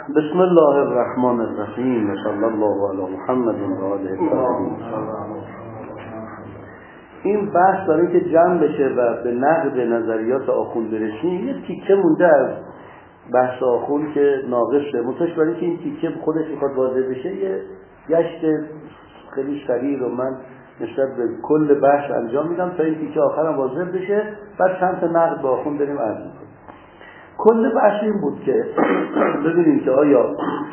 بسم الله الرحمن الرحیم و صلی الله علی محمد و آله الطاهرین. این بحث برای که جمع بشه و به نقد نظریات آخوند برسیم، یه تیکه مونده از بحث آخوند که ناقصه، متوش برای که این تیکه خودش میخواد واضح بشه. یه گشت خیلی سریع رو من نسبت به کل بحث انجام میدم تا این تیکه آخرم واضح بشه، بعد چند تا نقد با آخوند بریم عرض میکنیم. کل بحث این بود که ببینیم که آیا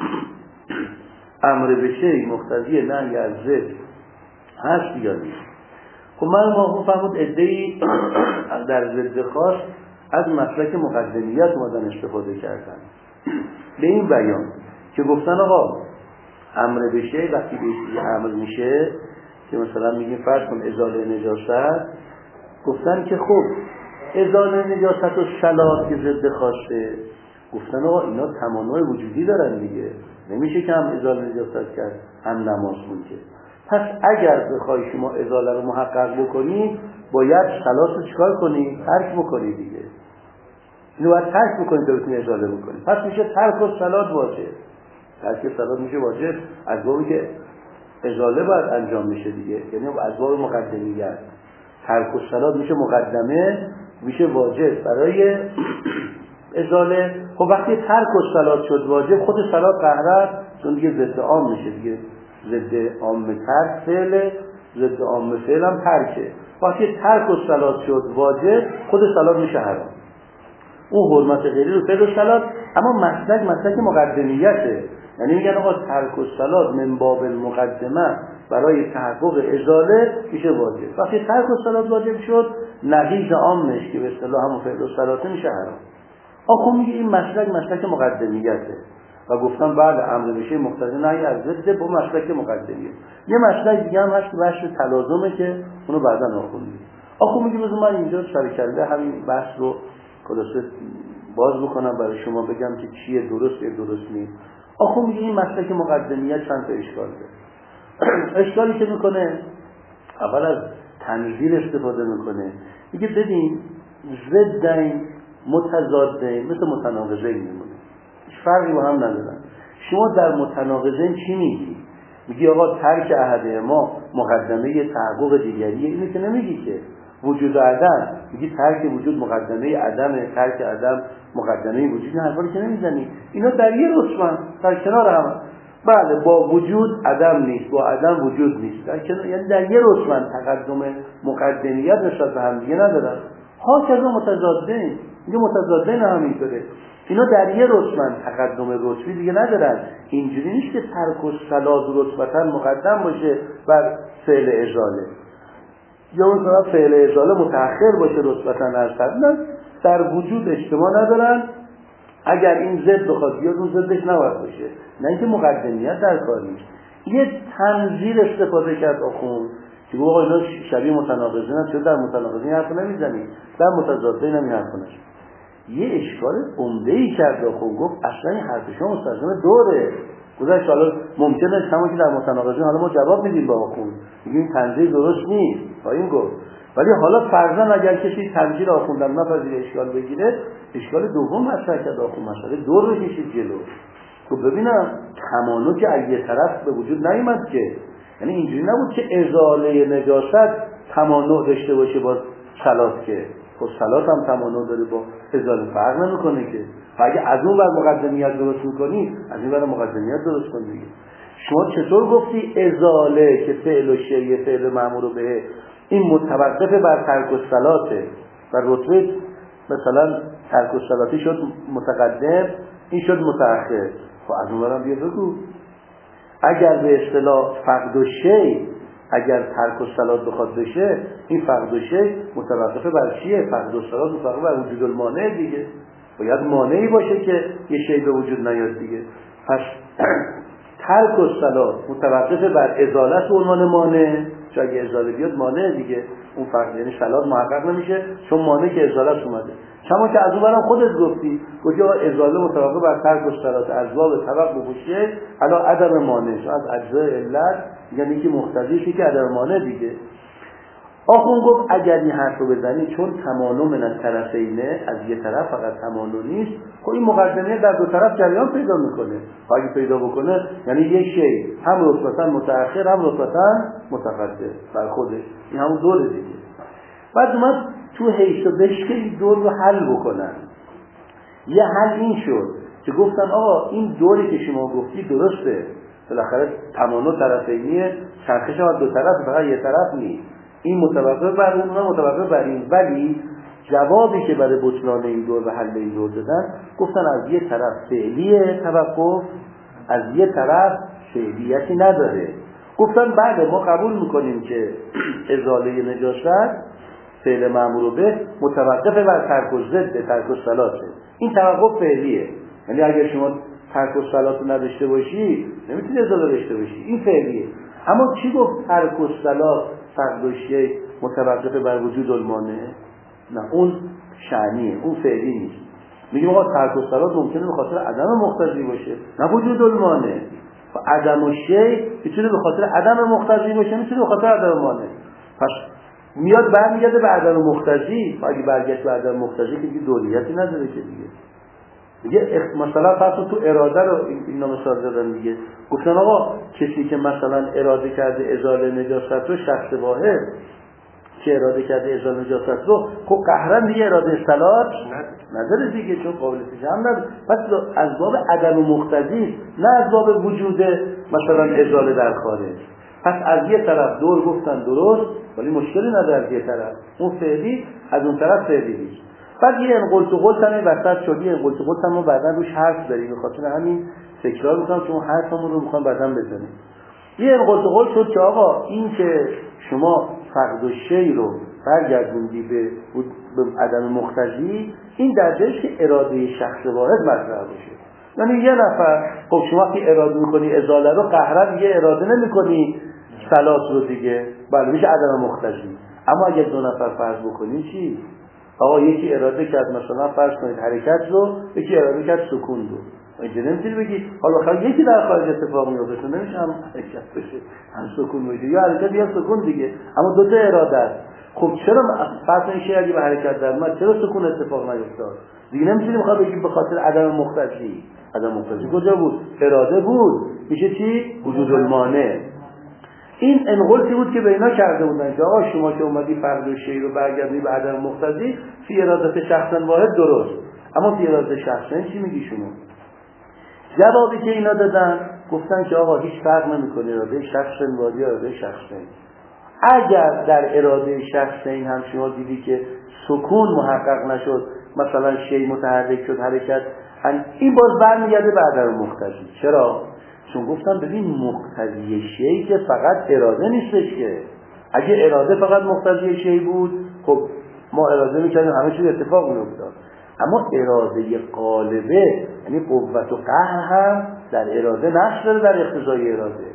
امر به شیء مقتضی نهی از ضد هست یا نیست. خب من ما فهمود عده‌ای در ضد خاص از مسلک مقدمیت اومدن استفاده کردن به این بیان که گفتن آقا امر به شیء وقتی به چیزی امر میشه که مثلا میگیم فرض کن ازاله نجاست، گفتن که خب ازاله نجاست و صلات که ضد خاصه، گفتن آقا اینا تمانع وجودی دارن دیگه، نمیشه که هم ازاله نجاست کرد هم نماز خون که. پس اگر بخوای شما ازاله رو محقق بکنی باید صلات رو چیکار کنی؟ ترک بکنی دیگه. اینو باید ترک بکنی تا بتونی ازاله بکنی. پس میشه ترک و صلات واجب. ترک صلات میشه واجب از بابی که ازاله باید انجام میشه دیگه، یعنی از باب مقدمیت. ترک صلات میشه مقدمه، میشه واجب برای ازاله. خب وقتی ترک صلات شد واجب، خود صلات قهرت، چون دیگه ضد عام میشه دیگه. ضد عام ترک فعل، ضد عام فعل هم ترکه. وقتی ترک صلات شد واجب، خود صلات میشه حرام. اون حرمت غیری رو فعل صلات، اما مسلک مقدمیته. یعنی میگن آقا ترک الصلات من باب المقدمه برای تحقق ازاله میشه واجب. وقتی ترک الصلات واجب شد، نقیض عامش که به اصطلاح همون فعل الصلات میشه حرام. آخه میگه این مسلک مقدمیته و گفتم بعد امر بشه مقتضی نهی از ضد با مسلک مقدمیه. یه مسلک دیگه هم هست که بحث تلازمه که اونو بعداً آخوندیم. آخه میگه بذار من اینجا سرکله همین بحث رو خلاصه باز بکنم برای شما بگم که چیه درست یا درست نیست. آخه میگه این مسلک مقدمیت چند تا اشکال داره. اشکالی که میکنه اول از تنزیل استفاده میکنه، میگه ببین ضدین متضادین مثل متناقضین میمونه، هیچ فرقی با هم ندارن. شما در متناقضین چی میگی؟ میگی آقا ترک احده ما مقدمه تحقق دیگریه، اینو که نمیگی که. وجود و عدم میگی ترک وجود مقدمه عدم، ترک عدم مقدمه وجود، این حرفا رو که نمیزنی. اینا در یه رتبه در کنار هم. بله با وجود عدم نیست، با عدم وجود نیست، در کنار، یعنی در یه رتبه تقدم مقدمیت نسبت به هم دیگه ندارن. هاکذا متضادین، میگه متضادین همینطوره، اینا در یه رتبه تقدم رتبی دیگه ندارن. اینجوری نیست که ترک الصلات رتبتا مقدم باشه بر فعل ازاله، یا اون طرف فعل ازاله متأخر باشه رتبتا از قبل. در وجود اجتماع ندارن. اگر این ضد بخواد بیاد اون ضدش نباید باشه، نه اینکه مقدمیت در کار نیست. یه تنظیر استفاده کرد آخوند که گفت آقا اینا شبیه متناقضین هست، چون در متناقضین حرف نمیزنی، در متضادین هم این حرف نشد. یه اشکال عمده‌ای کرد آخوند، گفت اصلا این حرف شما مستلزم دوره. گذاشت حالا ممکنه همون که در متناقضین حالا ما جواب میدیم با آخوند، میگیم تنظیر درست نیست تا این گفت، ولی حالا فرضاً اگر کسی تنظیر آخوندم نپذیره اشکال بگیره، اشکال دوم مطرح کرد آخوند، مسئله دور رو کشید جلو. تو ببینم تمانع که از یه طرف به وجود نیامد که، یعنی اینجوری نبود که ازاله نجاست تمانع داشته باشه با صلات، که خب صلات هم تمانع داره با ازاله، فرق نمیکنه که. اگه از اون بر مقدمیت درست میکنی از این بر مقدمیت درست کن دیگه. شما چطور گفتی ازاله که فعل و شیء فعل مأمور به این متوقف بر ترک الصلاته و رتبه مثلا ترک الصلاتی شد متقدم، این شد متأخر. خب از اون برم بیا بگو اگر به اصطلاح فقد الشیء، اگر ترک الصلات بخواد بشه، این فقد الشیء متوقف بر چیه؟ فقد الصلات متوقف بر وجود المانع دیگه، باید مانعی باشه که یه شیء به وجود نیاد دیگه. پس ترک الصلات متوقف بر ازالت به عنوان مانع، چون اگه ازاله بیاد مانع دیگه، اون فرق یعنی صلات محقق نمیشه چون مانع که ازالت اومده. شما که از اون برام خودت گفتی ازاله متوقف بر ترک الصلات از باب توقف بشه، حالا عدم مانع از اجزای علت، یعنی که مقتضیشه که عدم مانع دیگه. آخون گفت اگر این حرف رو بزنی چون تمانع من الطرفینه، از یه طرف فقط تمانع نیست، خب این مقدمه در دو طرف جریان پیدا میکنه. اگه پیدا بکنه یعنی یک شی هم رتبتاً متأخر هم رتبتاً متقدم بر خودش، این همون دوره دیگه. بعد اومد تو حیث و بشکه این دور رو حل بکنن. یه حل این شد که گفتن آقا این دوری که شما گفتی درسته، بالاخره تمانع طرفینیه، چرخش هم دو طرف فقط یه طرف نیست، این متوقف بر اون و متوقف بر این. ولی جوابی که برای بطلان این دور و حل این دور دادن، گفتن از یه طرف فعلیه توقف، از یه طرف فعلیتی نداره. گفتن بله ما قبول میکنیم که ازاله نجاست فعل مأمور به متوقف بر ترک الضد، ترک الصلاته. این توقف فعلیه، یعنی اگر شما ترک الصلات رو نداشته باشی نمیتونی ازاله داشته باشی، این فعلیه. اما چی گفت ترک الصلات فقد الشیء متوقف بر وجود المانع؟ نه اون شأنیه، اون فعلی نیست. میگیم آقا ترک الصلات ممکنه به خاطر عدم مقتضی باشه، نه وجود المانع. عدم الشیء میتونه به خاطر عدم مقتضی باشه، میتونه به خاطر عدم مانع. پس میاد برمیگرده به عدم مقتضی. اگه برگشت به عدم مقتضی که دیگه دوریتی نداره که دیگه مثلا فرض تو اراده رو اینا مثال زدن دیگه. گفتن آقا کسی که مثلا اراده کرده ازاله نجاست رو، شخص واحد که اراده کرده ازاله نجاست رو، خب قهرن دیگه اراده صلات نداره دیگه، چون قابل فهم نداره. پس از باب عدم مقتضی، نه از باب وجود مثلا ازاله در خارج. پس از یه طرف دور گفتن درست، ولی مشکلی نداره. از یه طرف اون فعلی، از اون طرف فعلی نیست. بعد یه انقلت و قلت هم وسط شد. یه انقلت و قلت هم بعدا روش حرف داریم، به خاطر همین تکرار میکنم چون حرفمون رو میخوام بعدا بزنیم. یه انقلت و قلت شد که آقا این که شما فقد الشیء رو برگردوندی به عدم مقتضی، این در جایش که اراده شخص واحد مطرح بشه. یعنی یه نفر، خب شما که اراده میکنی ازاله رو، قهرن دیگه اراده نمیکنی صلات رو دیگه، بله میشه عدم مقتضی. اما اگه دو نفر فرض بکنی چی؟ آقا یکی اراده کرد مثلا فرض کنید حرکت رو، یکی اراده کرد سکون رو. اینجا نمیتونی بگی حالا خیلی یکی در خارج اتفاق میفته، نمیشه هم حرکت بشه هم سکون بشه، یا حرکت یا سکون دیگه، اما دو تا اراده است. خب چرا فرض کنید اگه به حرکت در اومد چرا سکون اتفاق نیفتاد؟ دیگه نمیتونی بخواد بگی به خاطر عدم مقتضی. عدم مقتضی کجا بود؟ اراده بود. میشه چی؟ وجود المانع. این انقلتی بود که به اینا کرده بودن که آقا شما که اومدی فرض الشیء رو برگردی به عدم مقتضی، فی اراده شخصا واحد درست، اما فی اراده شخصا چی میگی شما؟ جوابی که اینا دادن گفتن که آقا هیچ فرق نمیکنه اراده شخصا واحد یا اراده شخصا. اگر در اراده شخصا هم شما دیدی که سکون محقق نشد، مثلا شیء متحرک شد، حرکت، این باز برمیگرده به عدم مقتضی. چرا؟ چون گفتن ببین مقتضی شیء که فقط اراده نیستش که. اگه اراده فقط مقتضی شیء بود، خب ما اراده میکردیم همه چیز اتفاق میافتاد. اما اراده غالبه، یعنی قوت و قهر هم در اراده نقش داره، در اقتضای اراده.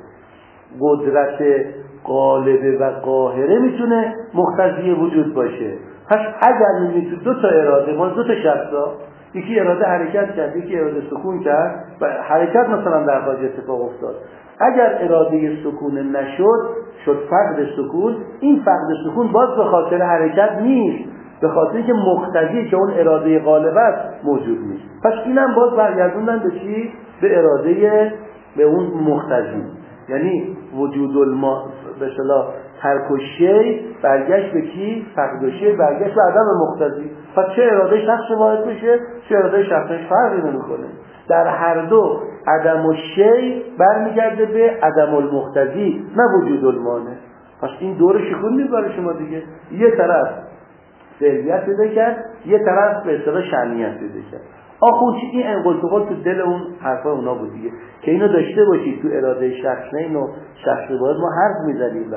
قدرت غالبه و قاهره میتونه مقتضی وجود باشه. پس اگر میتونه دو تا اراده، ما دو تا شخصا، یکی اراده حرکت کرد، یکی اراده سکون کرد و حرکت مثلا در خارج اتفاق افتاد، اگر اراده سکون نشد، شد فقد سکون، این فقد سکون باز به خاطر حرکت نیست، به خاطر که مقتضی که اون اراده غالبه است موجود نیست. پس اینم باز برگردوندن به چی؟ به اراده، به اون مقتضی. یعنی وجود به اصطلاح ترک الشیء برگشت به کی؟ فقد الشیء برگشت به عدم مقتضی. پس چه اراده شخص واحد بشه، چه اراده شخصش فرقی نمیکنه. در هر دو عدم الشیء برمیگرده به عدم المقتضی، نه وجود المانع. پس این دور شکون نیست برای شما دیگه. یه طرف فعلیت پیدا کرد، یه طرف به اصطلاح شأنیت پیدا کرد. آخون چی؟ این انقلتقال تو دل اون حرفا اونا بود دیگه، که اینو داشته باشید تو اراده شخصین و شخصی باید ما حرف میزنیم و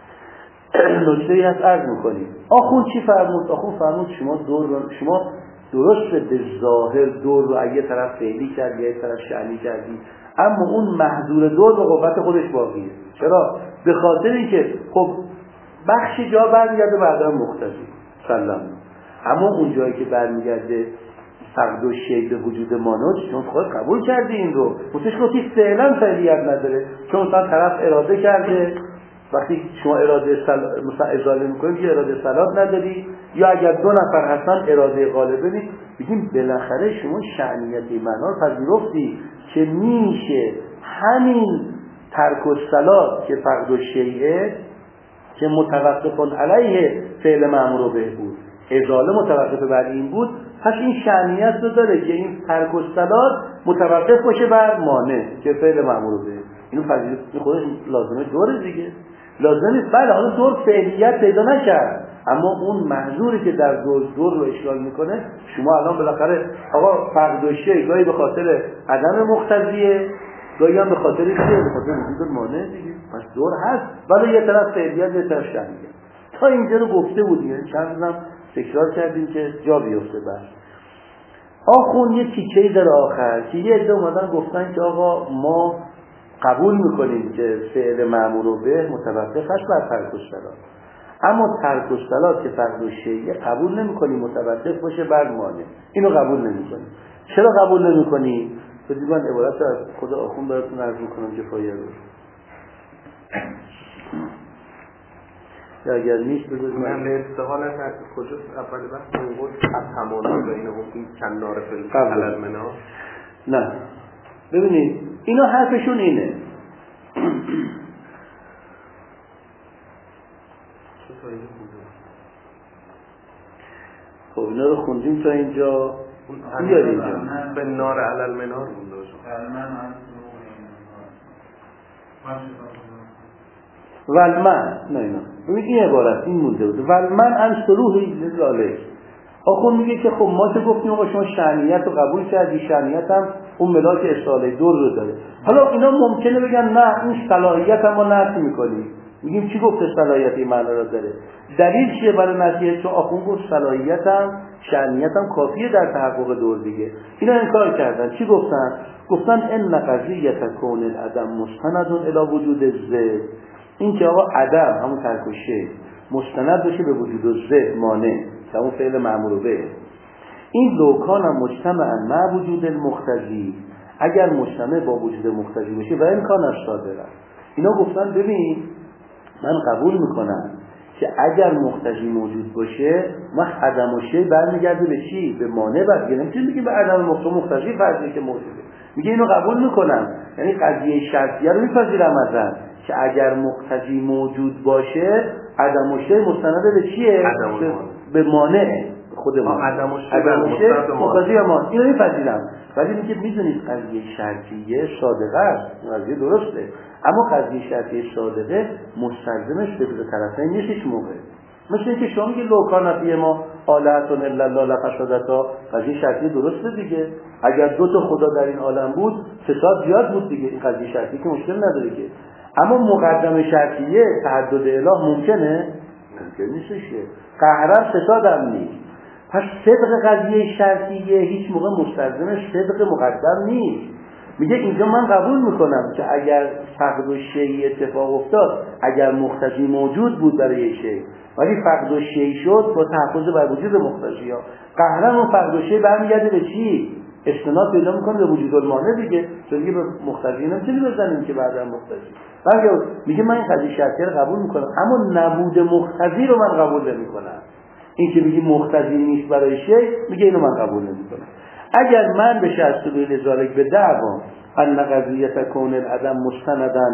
نکته‌ای هست عرض میکنیم. آخون چی فرمود؟ آخون فرمود شما درست به ظاهر دور رو یه طرف فعلی کردی، یه طرف شأنی کردی، اما اون محضور دور به قوت خودش باقیه. چرا؟ به خاطر اینکه خب بخش جا برمیگرده به عدم مقتضی سلام، اما اون جایی که برمیگرده فقد الشیء به وجود مانع، چون خود قبول کردی این رو، متش گفتی فعلا فعلیت نداره، چون مثلا طرف اراده کرده وقتی شما اراده مثلا ازاله میکنید یه اراده صلاح نداری، یا اگر دو نفر هستن اراده غالبه نیست، بگیم بالاخره شما شأنیت معنا رو پذیرفتی که میشه همین ترک الصلاة که فقد الشیء که متوقف علیه فعل مأمور به بود، ازاله متوقف بر این بود، پس این شأنیت رو داره که این ترک الصلاة متوقف باشه بر مانع که فعل مأمور به. اینو پذیرفتی، خودش لازمه دوره دیگه، لازم نیست. بله حالا دور فعلیت پیدا نکرد، اما اون محظوری که در دور رو اشغال میکنه، شما الان بالاخره آقا فقد الشیء گاهی به خاطر عدم مقتضیه، گاهی هم به خاطر چیه؟ به خاطر وجود مانع دیگه. پس دور هست، ولی یه طرف فعلیت یه طرف شأنیت. تا اینجا رو گفته بودیم، چند روزم تکرار کردیم که جا بیفته. بس آخون یه تیکه‌ای در آخر که یه عده اومدن گفتن که آقا ما قبول میکنیم که فعل مأمور به متوقف است بر ترک الصلاة، اما ترک الصلاة که فقد الشیء قبول نمیکنیم متوقف باشه بر مانع. اینو قبول نمیکنیم. چرا قبول نمیکنیم؟ بدید من عبارت از خدا آخون براتون عرض میکنم که فایده رو. یا اگر نیست بذارید من به استحالت از کجاست اول وقت موقع از همانه بین این کنار فلسفه علل منار. نه ببینید اینا حرفشون اینه. خب اینا رو خوندیم تا اینجا، بیار اینجا به نار علل منار بونده ولمن نه اینا ببین این عبارت این مونده بود ولمن ان سلوحی لذالک. آخون میگه که خب ما که گفتیم آقا شما شأنیت رو قبول کردی، شأنیت هم اون ملاک اصاله دور رو داره، حالا اینا ممکنه بگن نه این صلاحیت هم ما نفی میکنیم. میگیم چی گفته صلاحیت این معنی رو داره؟ دلیل چیه برای نفیه؟ چون آخون گفت صلاحیت هم شأنیت هم کافیه در تحقق دور دیگه. اینا انکار کردن. چی گفتن؟ گفتن ان قضیه کون العدم مستند الی وجود الذات. این که آقا عدم همون ترک الشیء مستند بشه به وجود الذات مانع که اون فعل مأمور به، این لوکان هم مجتمعا مع وجود المقتضی، اگر مجتمع با وجود مقتضی بشه و امکان از صادره. اینا گفتن ببین من قبول میکنم که اگر مقتضی موجود باشه وقت عدم الشیء برمیگرده به چی؟ به مانع. بعد نمیتونیم بگیم به عدم مقتضی فرضی که موجوده. میگه اینو قبول میکنم، یعنی قضیه شرطیه رو میپذیرم ازن که اگر مقتضی موجود باشه عدم الشیء مستند به چیه؟ به مانع خود ما. عدم الشیء مقتضی ما اینو میپذیرم، ولی میگه میدونید قضیه شرطیه صادقه است، قضیه درسته، اما قضیه شرطیه صادقه مستلزمش به طرفین نیست هیچ موقع. مثل اینکه شما میگه لوکانفی ما آلهتون الا الله لفسدتا، قضیه شرطیه درسته دیگه. اگر دو تا خدا در این عالم بود فساد زیاد بود دیگه. این قضیه شرطیه که مشکل نداره که، اما مقدم شرطیه تعدد اله ممکنه؟ ممکن نیستش. قهرن فساد هم نیست. پس صدق قضیه شرطیه هیچ موقع مستلزمش صدق مقدم نیست. میگه اینجا من قبول میکنم که اگر فقد الشیء اتفاق افتاد، اگر مقتضی موجود بود برای شیء ولی فقد الشیء شد با تحفظ بر وجود مقتضی ها، قهرن اون فقد الشیء برمیگرده به چی؟ استناد پیدا میکنه به وجود المانع دیگه. چون دیگه به مقتضی نمیتونی بزنیم که بعدا مقتضی. بلکه میگه من این قضیه شرطیه رو قبول میکنم، اما نبود مقتضی رو من قبول نمیکنم. این که میگی مقتضی نیست برای شیء، میگه اینو من قبول نمیکنم. اگر من به شرط به ذالک به دعوا ان قضیه کون العدم مستندن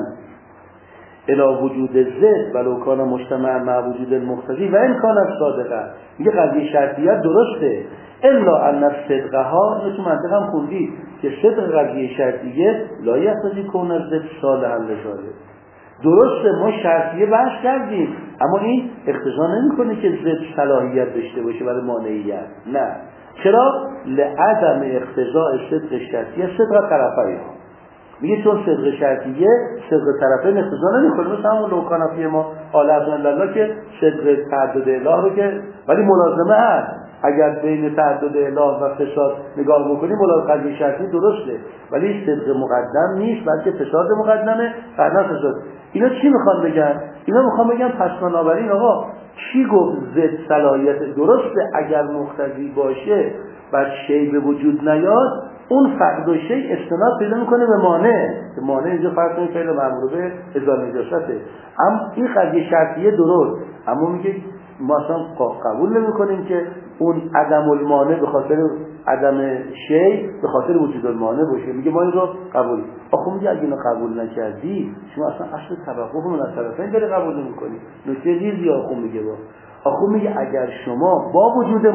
الی وجود الذات ولو کان مجتمعا مع وجود المقتضی و ان کان صادقه، میگه قضیه شرطیه درسته الا ان صدقها، اینو تو منطق هم خوندی که صدق قضیه شرطیه لا یقتضی کون الذات صالحا لذالک. درسته ما شرطیه بحث کردیم، اما این اقتضا نمیکنه که ضد صلاحیت داشته باشه برای مانعیت. نه. چرا؟ لعدم اقتضاء صدق شرطیه صدق طرفین. میگه چون صدق شرطیه صدق طرفین اقتضا نمیکنه، مثل همون لوکانفی ما آلهتون الا الله که صدق تعدد اله رو که ولی ملازمه هست. اگر بین تعدد اله و فساد نگاه بکنیم قضیه شرطی درسته، ولی صدق مقدم نیست بلکه فساد مقدمه. فرنا فساد. اینا چی میخوان بگن؟ اینا میخوان بگن پس بنابراین آقا چی گفت ضد صلاحیت درسته اگر مقتضی باشه بعد شی به وجود نیاد، اون فقد و شی استناد پیدا میکنه به مانع، که مانع اینجا فرض کنید فعل مأمور به ازال نجاسته. اما این قضیه شرطیه درست، اما میگه ما اصلا قبول نمیکنیم که اون عدم المانع به خاطر عدم شی به خاطر وجود المانع باشه. میگه ما این رو قبول. آخه میگه اگه اینو قبول نکردی شما اصلا اصل توقف من از طرفین داری قبول نمیکنی. نکته ریزی آخه میگه آخه میگه اگر شما با وجود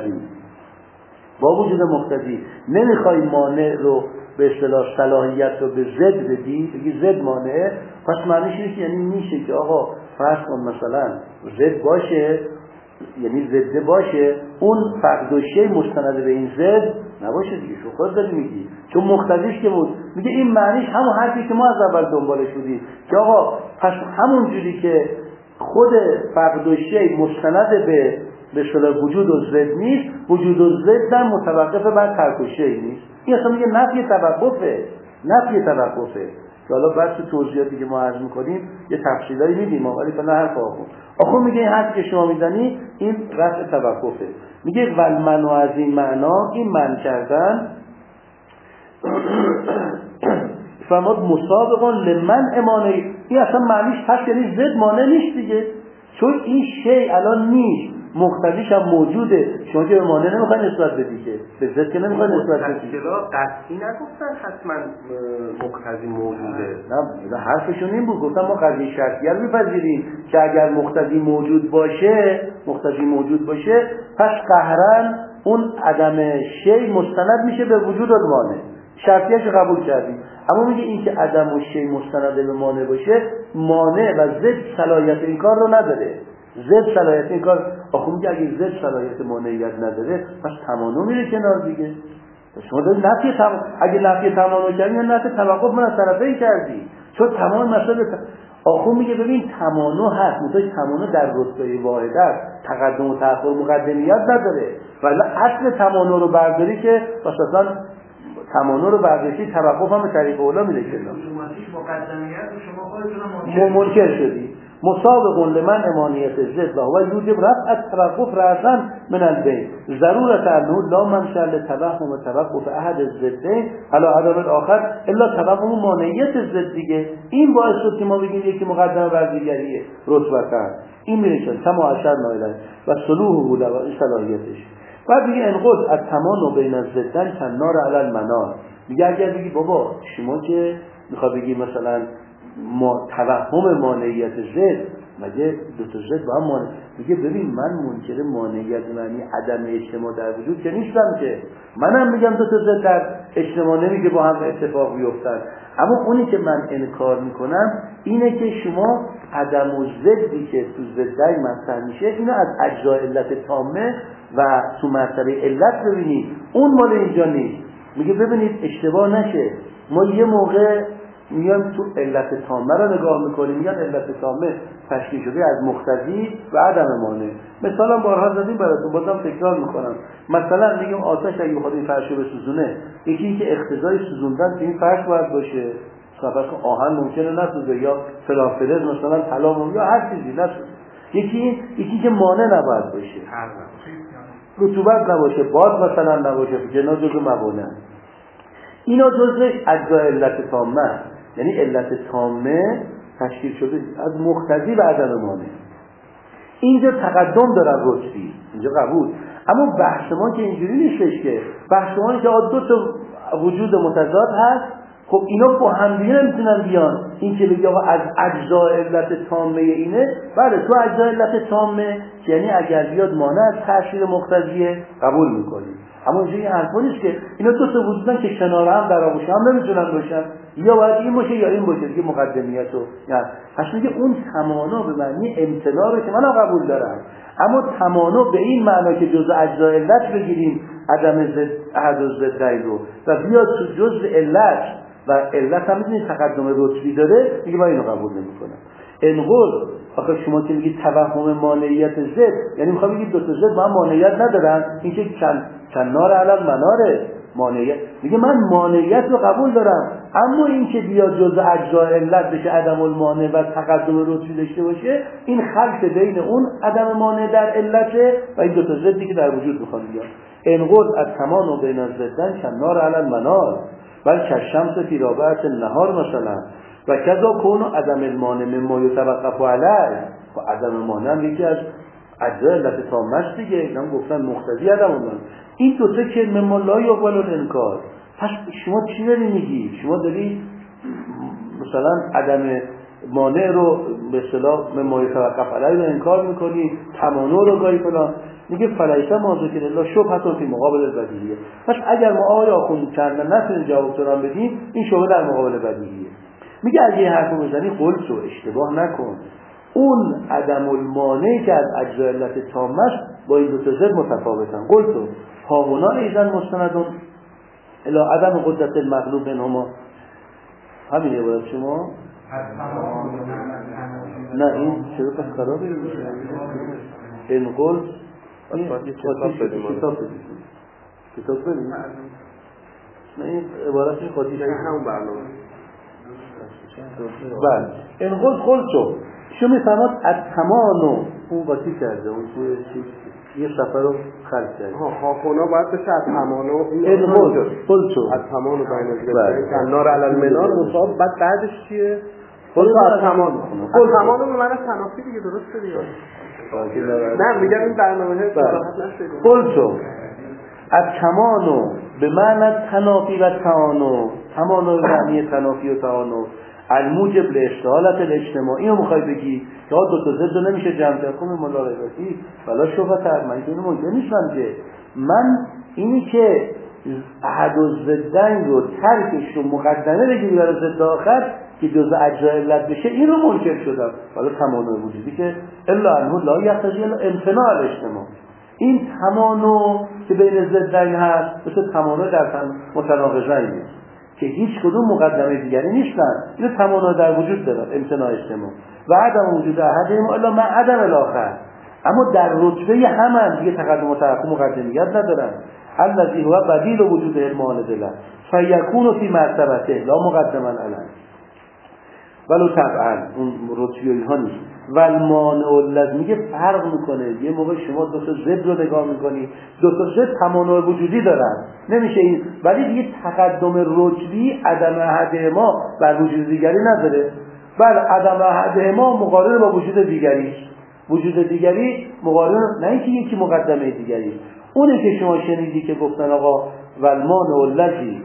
مقتضی نمیخوای مانع رو به اصطلاح صلاحیت رو به ضد بدی، بگی ضد مانع، پس معنیش اینه که یعنی میشه که آقا فرض کن مثلا ضد باشه، یعنی ضد باشه، اون فقد و شی مستند به این ضد نباشه دیگه. شو خود داری میگی چون مقتضیش که بود. میگه این معنیش همون حرفی که ما از اول دنبالش بودیم که آقا پس همون جوری که خود فقد و شی مستند به اصطلاح وجود و ضد نیست، وجود و ضد هم متوقف بر ترک و شی نیست. این اصلا میگه نفی توقفه. که حالا بحث توضیحاتی که ما عرض میکنیم یه تفصیلایی میدیم، ولی فعلا حرف آخون میگه این حرفی که شما میزنی این رفع توقفه. میگه والمنع از این معنا، این منع کردن فرمود مسابقا لمنع مانع، این اصلا معنیش هست یعنی ضد مانع نیست دیگه، چون این شی الان نیست، مقتضیش هم موجوده، شما که به مانع نمیخواین نسبت بدی که به ضد که نمیخواین نسبت بدی. چرا قطعی نگفتن حتما مقتضی موجوده؟ نه حرفشون این بود، گفتم ما قضیه شرطیه رو میپذیریم که اگر مقتضی موجود باشه پس قهرن اون عدم شی مستند میشه به وجود المانع، شرطیه‌اش قبول کردیم. اما میگه این که عدم و شی مستند به مانع باشه، مانع و ضد صلاحیت این کار رو نداره. ضد صلاحیت این کار، آخه میگه اگه ضد صلاحیت مانعیت نداره پس تمانع میره کنار دیگه. شما داری اگه نفی تمانع کردی یا نفی توقف من از طرفین کردی، چون تمام مسئله آخه میگه ببین تمانع هست، مثلا تمانع در رتبه واحد است، تقدم و تأخر مقدمیت نداره، ولی اصل تمانع رو برداری که مثلا تمانع رو برداشتی توقف هم به طریق اولا میره کنار. مقدمیت شما خودتون منکر شدی. مسابق لمن امانیت ضد و یوجب رفع التوقف رأسا من البین ضرورت انه لا منشأ لتوهم توقف احد الضدین علی عدم الاخر الا توهم مانعیت ضد دیگه. این باعث شد که ما بگیم یکی مقدمه بر دیگریه رتبتاً. این میشه کما اشار نایله و صلوحه و صلاحیتش. بعد میگه انقض از تمام بین الضدین کنار علی المنار. میگه اگر بگی بابا شما که میخواد بگی مثلا ما توهم مانعیت ضد، مگه دو تا ضد با هم مانع، میگه ببین من منکر مانعیت معنی عدم اجتماع در وجود که نیستم، که منم میگم دو تا ضد در اجتماع نمیگه با هم اتفاق بیفتن. اما اونی که من انکار میکنم اینه که شما عدم و ضدی که تو ضدای مطرح میشه اینو از اجزای علت تامه و تو مرتبه علت ببینید، اون مال اینجا نیست. میگه ببینید اشتباه نشه، ما یه موقع میان تو علت تامه رو نگاه میکنیم، میگن علت تامه تشکیل شده از مقتضی و عدم مانع. مثلا بارها زدیم براتون، بازم تکرار میکنم. مثلا میگیم آتش اگه بخواد این فرش رو بسوزونه، یکی که اقتضای سوزوندن که این فرش باید باشه، مثلا آهن ممکنه نسوزه یا فلافلز مثلا طلا یا هر چیزی نسوزه. یکی که مانع نباید باشه، رطوبت نباشه، باد مثلا نباشه، که اینا جزء موانع. اینا جزء اجزای علت تامه، یعنی علت تامه تشکیل شده از مقتضی و عدم مانع. اینجا تقدم داره رتبی، اینجا قبول. اما بحث ما که اینجوری نیستش، که بحث ما که دو تا وجود متضاد هست، خب اینا با هم دیگه نمیتونن بیان. این که بگه از اجزای علت تامه اینه، بله تو اجزای علت تامه، یعنی اگر بیاد مانع از تأثیر مقتضیه قبول میکنیم. اما اینجا این حرفا نیست که اینا دو تا وجودن که کنار هم در آغوش هم نمیتونن باشن، یا باید این باشه یا این باشه، دیگه مقدمیت و یعنی پس میگه اون تمانا به معنی امتناع رو که من قبول دارم، اما تمانا به این معنا که جزء اجزای علت بگیریم عدم ضد احد الضدین رو و بیاد تو جزء علت و علت هم میدونی تقدم رتبی داره، میگه من اینو قبول نمیکنم. انقل آخه شما که میگید توهم مانعیت ضد، یعنی میخوام بگید دو تا ضد با هم مانعیت ندارن، این که کنار علم مناره مانعیت. میگه من مانعیت رو قبول دارم، اما این که بیاد جزء اجزای علت بشه عدم المانع و تقدم رتبی داشته باشه، این خلط بین اون عدم مانع در علت و این دو تا ضدی که در وجود میخوان بیان. انقض از تمان و بین الزدن کنار علی المنار بل کشمس فی رابعه النهار مثلا و کذا کون عدم المانع مما یتوقف علیه. و عدم المانع هم یکی از اجزای علت تامه است دیگه. اینا گفتن مقتضی عدم المانع. این دو تا کلمه ما لا یقبل الانکار. پس شما چی داری میگی؟ شما داری مثلا عدم مانع رو به اصطلاح مما یتوقف علیه رو انکار میکنی، تمانع رو گاهی فلان. میگه فلیس ما ذکر الله شبهه فی مقابل البدیهیه. پس اگر ما آقای آخوند چند نتونیم جواب تو بدیم، این شبهه در مقابل بدیهیه. میگه اگه یه حرفو بزنی قلت رو اشتباه نکن. اون عدم المانع که از اجزای علت تامه است با این دو تا ضد متفاوتن. قلت ها هنا ایذن مستندون الی عدم قدرت المغلوب منهما. همین عبارت شما؟ نه این چرا پس خرابه میشه؟ این قلت کتاب بدیم؟ نه این عبارتش خاطیش همون برنامه. بله این قلت شما میفهمد از تمام اون قاطی کرده اون توی یه سفر رو خلق کرده. خاکونا باید بشه از تمام این قلت از تمام بین الزدن کنار علی المنار مصاب. بعدش چیه؟ قلت از تمام. از تمام به معنی تنافی دیگه، درسته دیگه. نه میگم این برنامه صراحت نشه. قلت از تمام به معنی تنافی و تعانو. تعانو به معنی تنافی و تعانو الموجب لاشتغالت الاجتماعی رو میخوای بگی که دو تا ضد رو نمیشه جمع کرد. خب ملاحظاتی ولا شبهه من اینو ممکن نیستم که من اینی که احد الضدین رو ترکش رو مقدمه بگیری برای ضد آخر که جزء اجزای علت بشه، این رو منکر شدم. ولی تمانع وجودی که الا انه لا یقتضی الا امتناع الاجتماع. این تمانع که بین ضدین هست مثل تمانع در متناقضین که هیچ کدوم مقدمه دیگری نیستن. اینو تمانع در وجود داره، امتناع اجتماع و عدم وجود احدهم الا مع عدم الاخر. اما در رتبه همن دیگه تقدم و تأخر مقدمیت ندارن. الذی هو بدیل وجود المانع له فیکون فی مرتبته لا مقدما علیه ولو طبعا اون رتبه ها نیست. و المانع الذی میگه فرق میکنه. یه موقع شما دو تا ضد رو نگاه میکنی، دو تا ضد تمانع وجودی دارن نمیشه این، ولی دیگه تقدم رتبی عدم احدهما بر وجود دیگری نداره. بله عدم احدهما مقارن با وجود دیگری، وجود دیگری مقارن نه اینکه یکی مقدمه دیگری. اونه که شما شنیدی که گفتن آقا والمانع الذی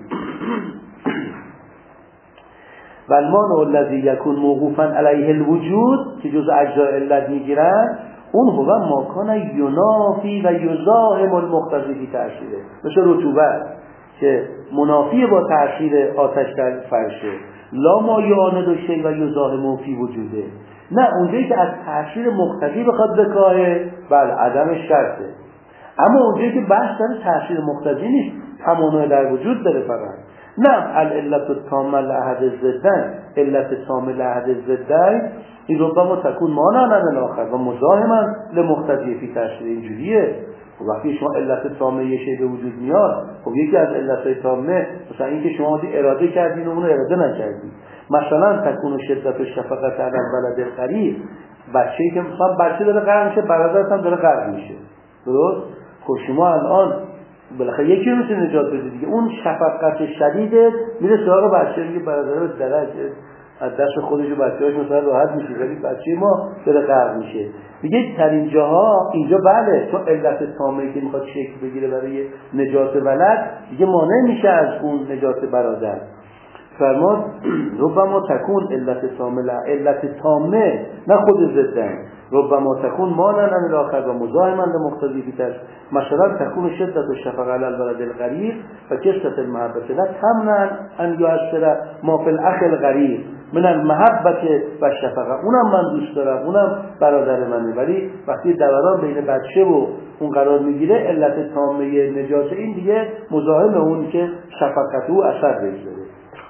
والمانع الذی یکون موقوفا علیه الوجود که جزء اجزای علت میگیرن، اون هو ما کان ینافی و یزاحم المقتضی فی تأثیره. مثل رطوبت که منافی با تأثیر آتش در فرشه. لا ما یعاند شیء و یزاحم فی وجوده. نه اونجایی که از تأثیر مقتضی بخواد بکاهه بله عدم شرطه. اما اونجایی که بحث داره تأثیر مقتضی نیست، تمانع در وجود داره فقط. نه العلت التامه لأحد الضدین، علت تامه لأحد الضدین این ربما تکون مانعا عن الاخر و مزاحما لمقتضی فی تأثیر. اینجوریه. وقتی شما علت تامه یه شی به وجود میاد، خب یکی از علتهای تامه مثلا این که شما اراده کردین و اون اراده نکردین. مثلا تکون شدت الشفقه علی الولد القریب، بچه‌ای که مثلا بچه داره غرق میشه، برادرش هم داره غرق میشه، درست؟ خب شما الان بالاخره یکی رو میتونه نجات بده دیگه. اون شفقت شدیده میره سراغ بچه، میگه برادر به درجه از دست خودش و بچه‌هاش مثلا راحت میشه، ولی بچه ما داره غرق میشه. میگه در اینجاها اینجا بله چون علت تامه‌ای که میخواد شکل بگیره برای نجات ولد دیگه مانع میشه از اون نجات برادر. فرمان ربما تکون علت تامه، علت تامه نه خود ضدن، ربما تکون مانعا عن الاخر و مزاحما لمقتضی فی تأثیر. مثلا تکون شدت الشفقه علی الولد الغریب و کثرت المحبه لا تمنع ان یؤثر ما فی الاخ الغریب من المحبه و الشفقه. اونم من دوست دارم، اونم برادر منه، ولی وقتی دوران بین بچه و اون قرار میگیره علت تامه نجات این دیگه مزاحم اون که شفقت او اثر بگذاره.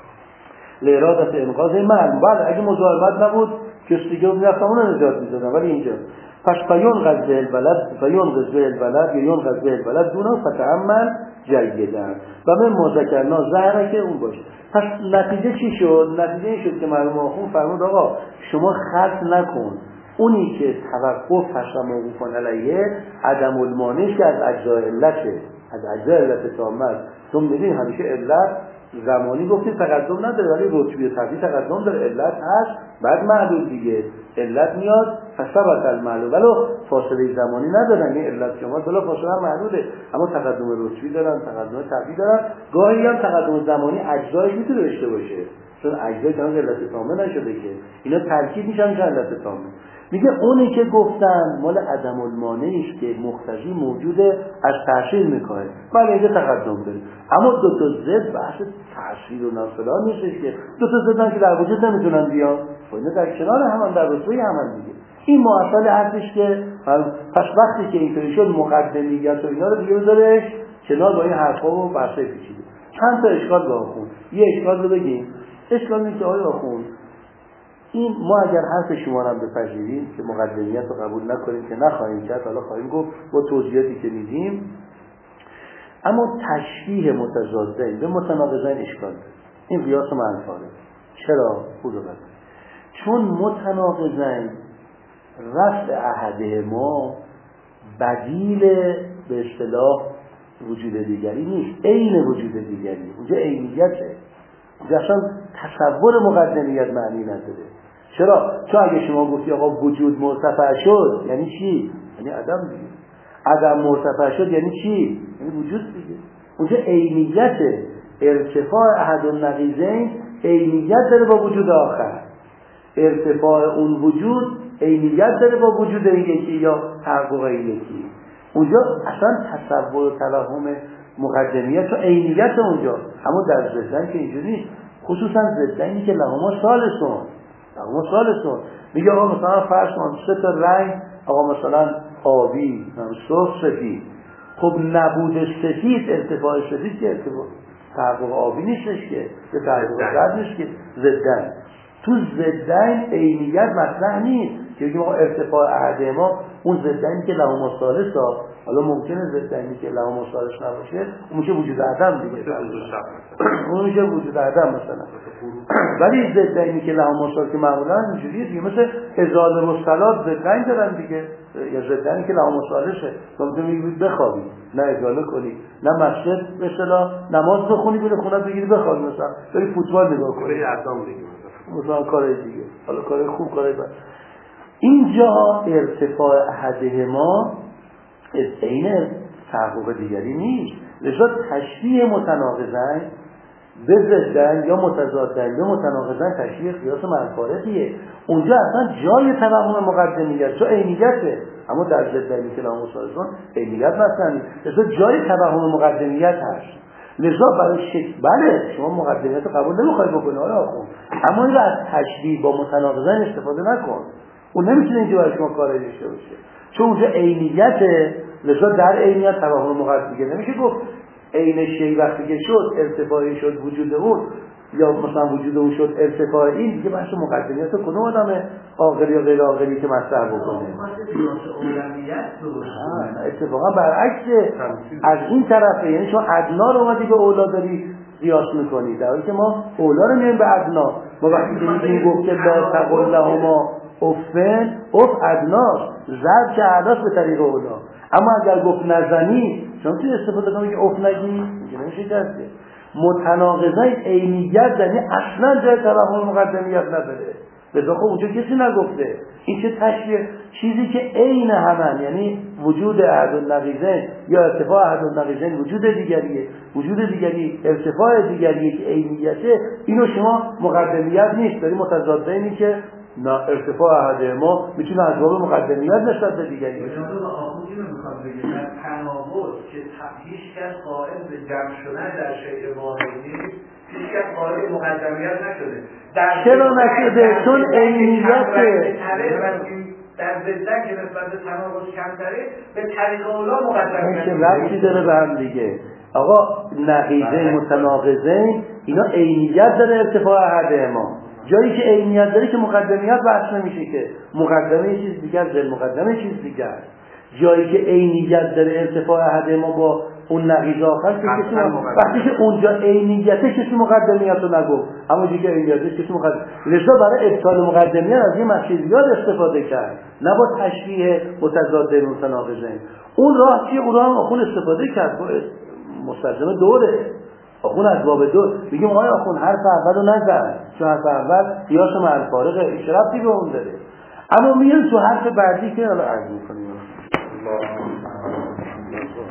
لارادت انقاذ معلوم. بله اگه مزاحمت نبود کسی دیگه میرفتم اون نجات میدادن، ولی اینجا پس فیون غزه البلد یا یون غزه البلد دونه فتعمل جیدن و من مذکرنا زهره که اون باشه. پس نتیجه چی شد؟ نتیجه این شد که مرحوم آخوند فرمود آقا شما خلط نکن اونی که توقف پس موقوفان علیه عدم المانع که از اجزای علته، از اجزای علت تامه است. چون می‌بینید همیشه علت زمانی گفتیم تقدم نداره، ولی رتبه طبیعی تقدم داره. علت هست بعد معلول دیگه، علت میاد فثبت المعلول، ولی فاصله زمانی ندارن. این علت شما بلا فاصله معلوله، اما تقدم رتبی دارن، تقدم طبیعی دارن. گاهی هم تقدم زمانی اجزایش میتونه داشته باشه، چون اجزای تمام علت تامه نشده که اینا ترکیب میشن که علت تامه. میگه اونی که گفتن مال عدم المانعی است که مقتضی موجوده از تأثیر میکنه، بله اینجا تقدم داره. اما دو تا ضد بحث تأثیر و نفلان نیستش که دو تا ضدن که در وجود نمیتونن بیان، اینا در کنار هم در رتبه هم دیگه. این معطل هستش که پس وقتی که اینطوری شد مقدمیت و اینا رو دیگه بذارش کنار با این حرفا و بحثای پیچیده. چند تا اشکال با آخوند، یه اشکال رو بگیم. اشکال اینه که آقای آخوند این ما اگر حرف شما رو بپذیریم که مقدمیت رو قبول نکنیم که نخواهیم کرد، حالا خواهیم گفت با توضیحاتی که میدیم، اما تشبیه متضادین به متناقضین اشکال داره. این قیاس منفعه. چرا؟ خوبه. چون متناقضین رفع احدهما بدیل به اصطلاح وجود دیگری نیست، عین وجود دیگری. اونجا عینیته، اونجا اصلا تصور مقدمیت معنی نداره. چرا؟ چون اگه شما گفتی آقا وجود مرتفع شد یعنی چی؟ یعنی عدم دیگه. عدم مرتفع شد یعنی چی؟ یعنی وجود دیگه. اونجا عینیته، ارتفاع احد النقیضین عینیت داره با وجود آخر، ارتفاع اون وجود عینیت داره با وجود این یکی یا تحقق این یکی. اونجا اصلا تصور و توهم مقدمیت و عینیت اونجا. اما در ضدن که اینجوری نیست، خصوصا ضدنی که لهما ثالثون. میگه آقا مثلا فرض کن سه تا رنگ، آقا مثلا آبی، سرخ، سفید. خب نبود سفید ارتفاع سفید که ارتفاع تحقق آبی نیستش که، به تحقق زرد نیست که. ضدن تو ضدن عینیت مطرح نیست که بگیم آقا ارتفاع احد ما اون ضدنی که لهما ثالث ها، حالا ممکنه ضدنی که لهما ثالث نباشه اون میشه وجود عدم دیگه، اون میشه وجود عدم مثلا. ولی ضدنی که لهما ثالث معمولا اینجوریه دیگه، مثل ازاله و صلات ضدن دارن دیگه، یا ضدنی که لهما ثالثه تو میگید بخوابی نه ازاله کنی، نه مسجد به اصطلاح نماز بخونی بره خونه بگیری بخوابی، مثلا بری فوتبال نگاه کنی، بری اعدام بگیری مثلا کارای دیگه، حالا کارای خوب کارای بد. اینجا ارتفاع احدهما عین تحقق دیگری نیست، لذا تشبیه متناقضین به ضدن یا متضادن یا متناقضین تشبیه قیاس منفعتیه. اونجا اصلا جای توهم مقدمیت تو عینیته، اما در ضدن که لهما ثالثون عینیت مثلا لذا جای توهم مقدمیت هست. لذا برای بله شما مقدمیت رو قبول نمیخوای بکنی آخوند، اما این رو از تشبیه با متناقضین استفاده نکن، اون نمیتونه اینجا برای شما کاری داشته باشه، چون اونجا عینیته. لذا در عینیت توهم مقدم دیگه نمیشه گفت عین شی وقتی که شد ارتفاعی شد وجود اون، یا مثلا وجود اون شد ارتفاع این دیگه، بحث مقدمیت کدوم آدم عاقل یا غیر عاقلی که مطرح بکنه. اتفاقا برعکس از این طرفه، یعنی شما ادنا رو اومدی به اولا داری قیاس میکنی، در حالی که ما اولا رو میایم به ادنا. ما وقتی که میگیم گفت که لا تقل لهما افن، اف ادناست، ضرب که اعلاست به طریق اولا. اما اگر گفت نزنی شما توی استفاده کنی که اف نگی اینجا نمیشه کرد. متناقضین عینیت یعنی اصلا جای توهم مقدمیت نداره، لذا خب اونجا کسی نگفته. این چه تشبیه؟ چیزی که عین همن، یعنی وجود احد النقیضین یا ارتفاع احد النقیضین وجود دیگریه، وجود دیگری ارتفاع دیگریه که عینیته، اینو شما مقدمیت نیست، داری متضادینی که نه ارتفاع احد ما میتونه از باب مقدمیت نسبت به دیگری باشه. جناب آخوندی رو میخوام بگم در تناقض که هیچ کس قائل به جمع شدن در شیء واحد نیست، هیچ کس قائل مقدمیت نشده. چرا نشده؟ چون عینیته در ضدن که نسبت به تناقض کمتره به طریق اولا مقدمیت چه ربطی داره به هم دیگه؟ آقا نقیضین متناقضین اینا عینیت داره ارتفاع احد ما، جایی که عینیت داره که مقدمیت بحث نمیشه که مقدمه چیز دیگر ضد مقدمه چیز دیگر. جایی که عینیت داره ارتفاع احد ما با اون نقیض آخر که کسی وقتی که اونجا عینیته کسی مقدمیت رو نگفت، اما دیگه عینیته کسی مقدمیت، لذا برای ابطال مقدمیت از این مسئولیات استفاده کرد، نه با تشبیه متضاد متناقضین. اون راه چیه؟ اون راه هم اخون استفاده کرد. مستلزم دوره. آخون از باب دور میگیم آقای آخون حرف اول رو نزن، چون حرف اول قیاس مع الفارقه، هیچ ربطی به اون داره. اما میان تو حرف بعدی که الان عرض می‌کنیم